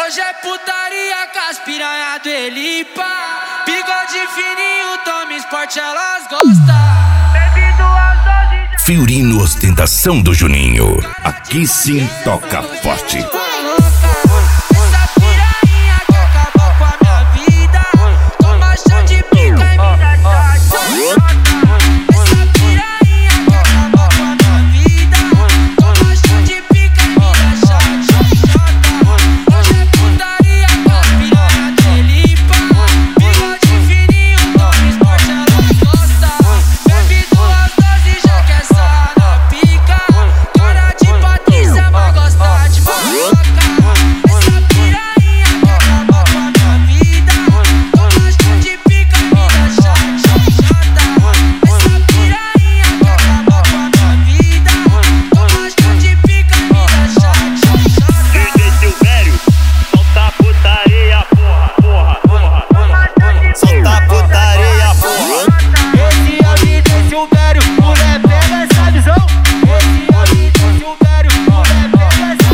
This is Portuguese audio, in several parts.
Hoje é putaria com as piranha do Elipa. Bigode fininho, toma esporte, elas gostam. Bebido às 12. Fiorino, ostentação do Juninho. Aqui sim toca forte. Essa piranha que acabou com a minha vida. Toma chão de pica e me dá shot. Essa piranha que acabou com a minha vida. Toma chão de pica e me dá shot. Hoje é putaria com as piranha do Elipa. Bigode fininho, toma esporte, elas gostam. Bebido às 12, já quer sarrar na pica. Cara de Patrícia, mas gosta de maloca. Essa piranha que acabou com a minha vida. Toma chão de pica e me dá shot. Essa piranha que acabou com a minha vida. Toma chão de pica e me dá shot. DJ Silvério, solta a putaria, porra. Solta a putaria, porra. Esse é o DJ Silvério, mulher pega essa visão. Esse é o DJ Silvério, mulher pega essa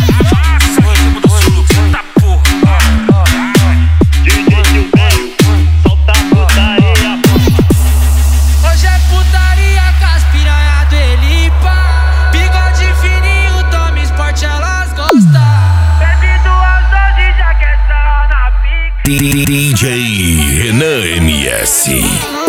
DJ Silvério, solta a putaria, porra. Hoje é putaria com as piranha do Elipa. Bigode fininho, toma esporte, elas gostam. Bebido às 12, já quer sarrar na pica. DJ Renan MS.